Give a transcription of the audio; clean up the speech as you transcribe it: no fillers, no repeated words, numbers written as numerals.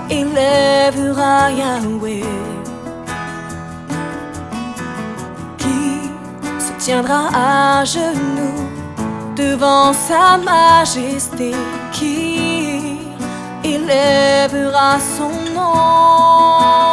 élèvera Yahweh, qui se tiendra à genoux devant sa majesté, qui élèvera son nom.